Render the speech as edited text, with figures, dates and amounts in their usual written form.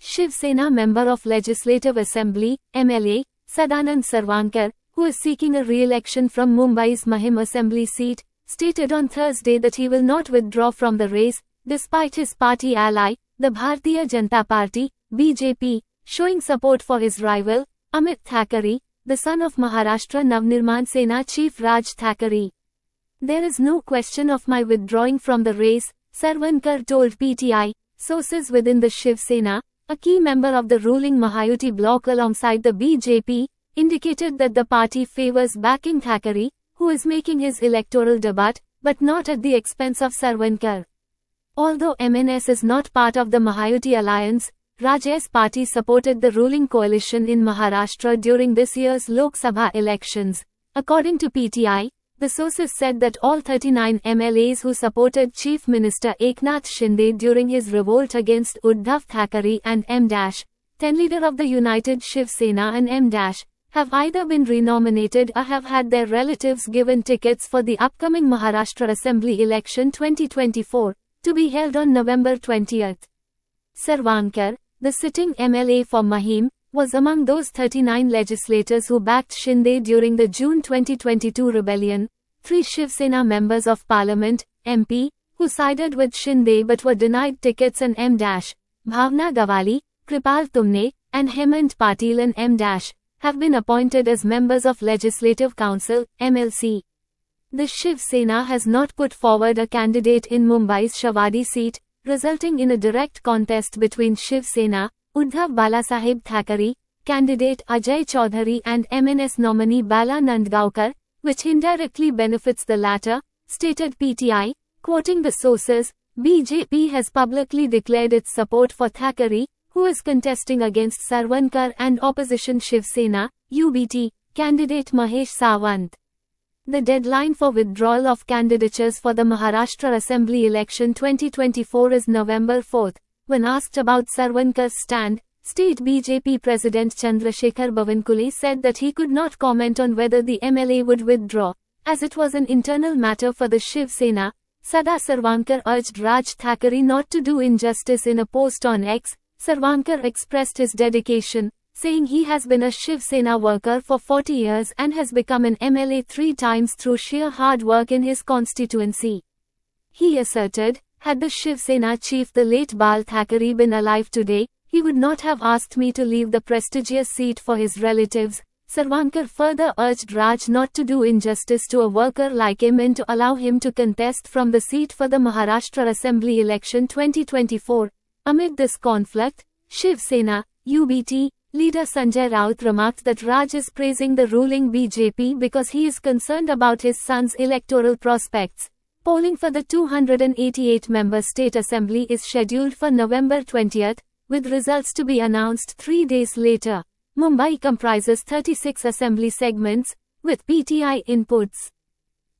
Shiv Sena member of Legislative Assembly, MLA, Sadanand Sarwankar, who is seeking a re-election from Mumbai's Mahim Assembly seat, stated on Thursday that he will not withdraw from the race, despite his party ally, the Bharatiya Janata Party, BJP, showing support for his rival, Amit Thackeray, the son of Maharashtra Navnirman Sena chief Raj Thackeray. There is no question of my withdrawing from the race, Sarwankar told PTI. Sources within the Shiv Sena, a key member of the ruling Mahayuti bloc alongside the BJP, indicated that the party favors backing Thackeray, who is making his electoral debut, but not at the expense of Sarwankar. Although MNS is not part of the Mahayuti alliance, Raj's party supported the ruling coalition in Maharashtra during this year's Lok Sabha elections. According to PTI, the sources said that all 39 MLAs who supported Chief Minister Eknath Shinde during his revolt against Uddhav Thackeray and M-10 leader of the United Shiv Sena and M-, have either been renominated or have had their relatives given tickets for the upcoming Maharashtra Assembly election 2024, to be held on November 20. Sarwankar, the sitting MLA for Mahim, was among those 39 legislators who backed Shinde during the June 2022 rebellion. 3 Shiv Sena members of parliament, MP, who sided with Shinde but were denied tickets and M-, Bhavna Gawali, Kripal Tumne, and Hemant Patil and M-, have been appointed as members of Legislative Council, MLC. The Shiv Sena has not put forward a candidate in Mumbai's Shavadi seat, resulting in a direct contest between Shiv Sena, Uddhav Balasaheb Thackeray, candidate Ajay Chaudhary and MNS nominee Bala Nandgaonkar, which indirectly benefits the latter, stated PTI, quoting the sources. BJP has publicly declared its support for Thackeray, who is contesting against Sarwankar and opposition Shiv Sena, UBT, candidate Mahesh Sawant. The deadline for withdrawal of candidatures for the Maharashtra Assembly election 2024 is November 4. When asked about Sarwankar's stand, State BJP President Chandrasekhar Bawankule said that he could not comment on whether the MLA would withdraw, as it was an internal matter for the Shiv Sena. Sada Sarwankar urged Raj Thackeray not to do injustice in a post on X. Sarwankar expressed his dedication, saying he has been a Shiv Sena worker for 40 years and has become an MLA 3 times through sheer hard work in his constituency. He asserted, had the Shiv Sena chief the late Bal Thackeray been alive today, he would not have asked me to leave the prestigious seat for his relatives. Sarwankar further urged Raj not to do injustice to a worker like him and to allow him to contest from the seat for the Maharashtra Assembly election 2024. Amid this conflict, Shiv Sena, UBT, leader Sanjay Raut remarked that Raj is praising the ruling BJP because he is concerned about his son's electoral prospects. Polling for the 288-member state assembly is scheduled for November 20, with results to be announced 3 days later. Mumbai comprises 36 assembly segments, with PTI inputs.